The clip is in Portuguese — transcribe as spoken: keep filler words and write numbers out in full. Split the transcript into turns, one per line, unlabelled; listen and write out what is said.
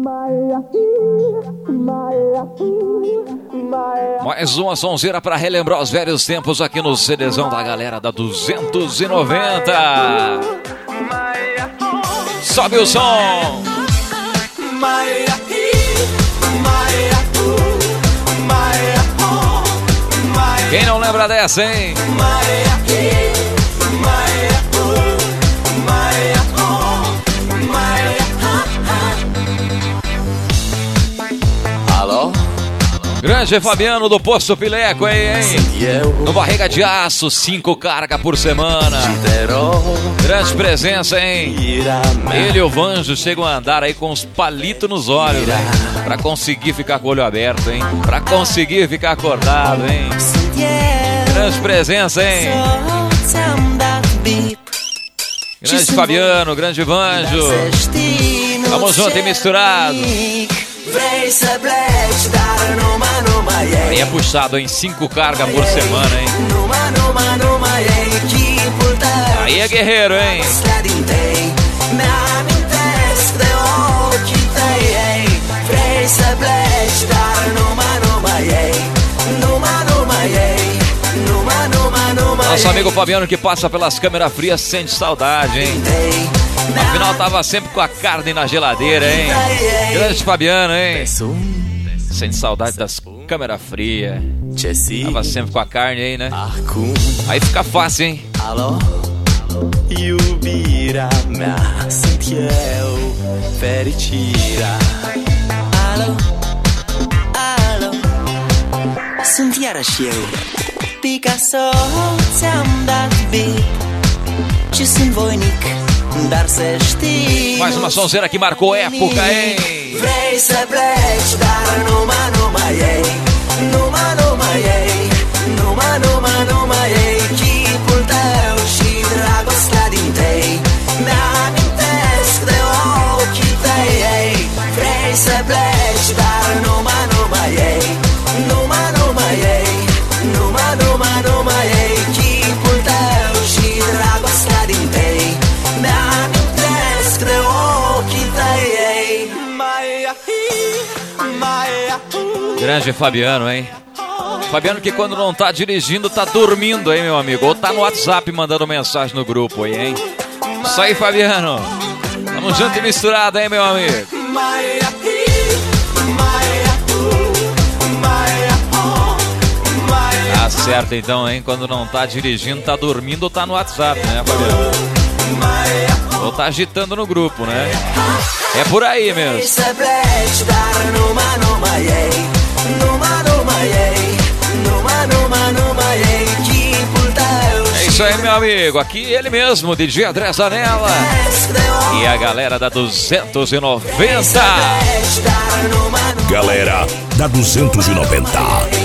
Mais uma sonzeira pra relembrar os velhos tempos aqui no CDzão da galera da duzentos e noventa. Sobe o som. Quem não lembra dessa, hein?
Alô?
Grande Fabiano do Posto Pileco, hein, hein? No Barriga de Aço, cinco carga por semana. Grande presença, hein? Ele e o Vanjo chegam a andar aí com os palitos nos olhos, hein? Pra conseguir ficar com o olho aberto, hein? Pra conseguir ficar acordado, hein? Grande presença, hein? Grande Fabiano, grande Vanjo. Vamos junto e misturado. Aí é puxado em cinco cargas por semana, hein? Aí é guerreiro, hein? Nosso amigo Fabiano que passa pelas câmeras frias sente saudade, hein? Afinal tava sempre com a carne na geladeira, hein? Grande Fabiano, hein? Sente saudade das câmeras frias. Tava sempre com a carne aí, né? Aí fica fácil, hein?
Alô? Iubira mea sunt eu fericirea. Alo? Alo? Sunt iarăși eu Picasso, ți-am dat beat și sunt voinic, dar să știi.
Mais uma sonzeira que marcou época, hein?
Vrei să pleci, dar numai, numai ei, numai, numai ei, numai, numai, numai ei, chipul tău și dragostea din tei. Mi-amintesc de ochii tăi, ei. Vrei să pleci, dar numai, numai ei, numai, numai ei, numai, numai, numai ei, chipul tău și dragostea din tei. Mi-amintesc de ochii tăi, ei.
Grande Fabiano, hein? Fabiano que quando não tá dirigindo, tá dormindo, hein, meu amigo? Ou tá no WhatsApp mandando mensagem no grupo aí, hein? Isso aí, Fabiano. Tamo junto e misturado, hein, meu amigo? Tá certo, então, hein? Quando não tá dirigindo, tá dormindo ou tá no WhatsApp, né, Fabiano? Ou tá agitando no grupo, né? É por aí mesmo. É isso aí, meu amigo. Aqui ele mesmo, D J André Zanella. E a galera da duzentos e noventa.
Galera da duzentos e noventa.